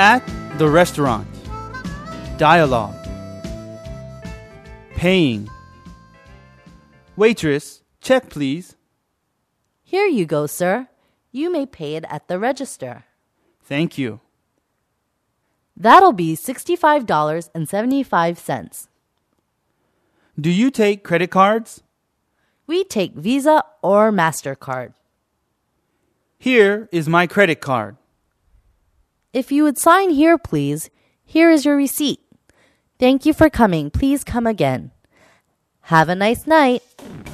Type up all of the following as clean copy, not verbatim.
At the restaurant. Dialogue. Paying. Waitress, check please. Here you go, sir. You may pay it at the register. Thank you. That'll be $65.75. Do you take credit cards? We take Visa or MasterCard. Here is my credit card. If you would sign here, please. Here is your receipt. Thank you for coming. Please come again. Have a nice night.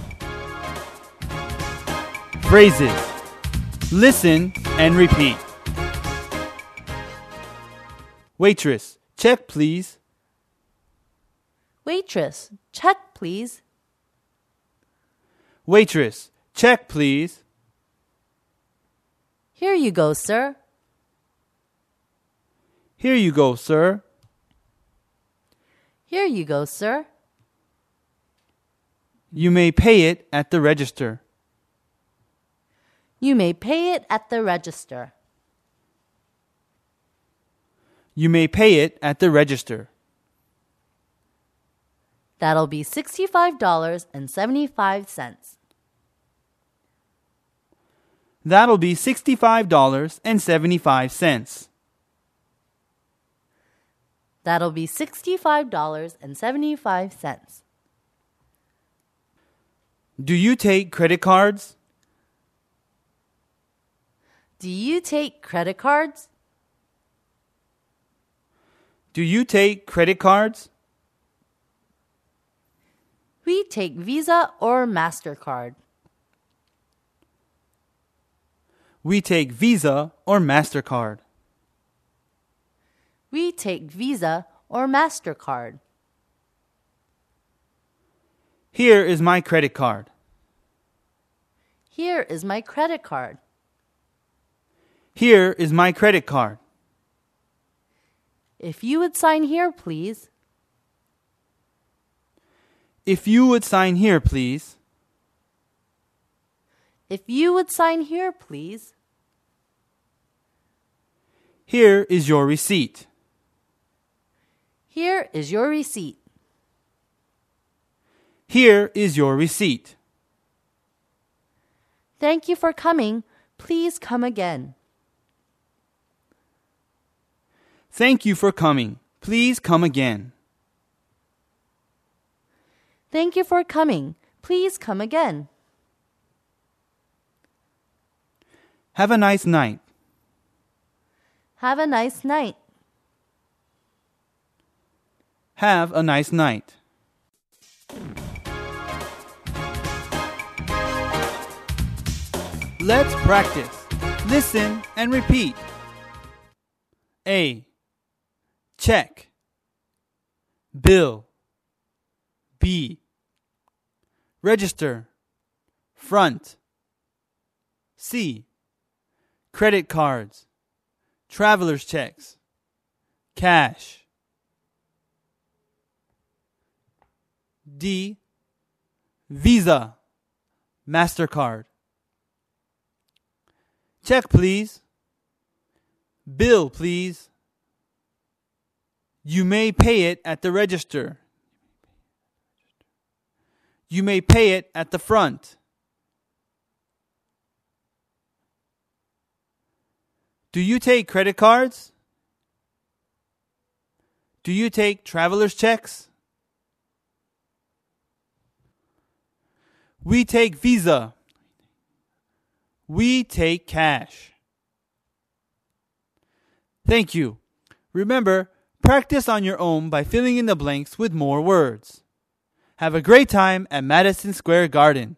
Phrases. Listen and repeat. Waitress, check please. Waitress, check please. Waitress, check please. Here you go, sir. Here you go, sir. Here you go, sir. You may pay it at the register. You may pay it at the register. You may pay it at the register. That'll be $65.75. That'll be $65.75. That'll be $65.75. Do you take credit cards? Do you take credit cards? Do you take credit cards? We take Visa or MasterCard. We take Visa or MasterCard. We take Visa or MasterCard. Here is my credit card. Here is my credit card. Here is my credit card. If you would sign here, please. If you would sign here, please. If you would sign here, please. Here is your receipt. Here is your receipt. Here is your receipt. Thank you for coming. Please come again. Thank you for coming. Please come again. Thank you for coming. Please come again. Have a nice night. Have a nice night. Have a nice night. Let's practice. Listen and repeat. A. Check. Bill. B. Register. Front. C. Credit cards. Traveler's checks. Cash. D. Visa. MasterCard. Check, please. Bill, please. You may pay it at the register. You may pay it at the front. Do you take credit cards? Do you take traveler's checks? We take Visa. We take cash. Thank you. Remember, practice on your own by filling in the blanks with more words. Have a great time at Madison Square Garden.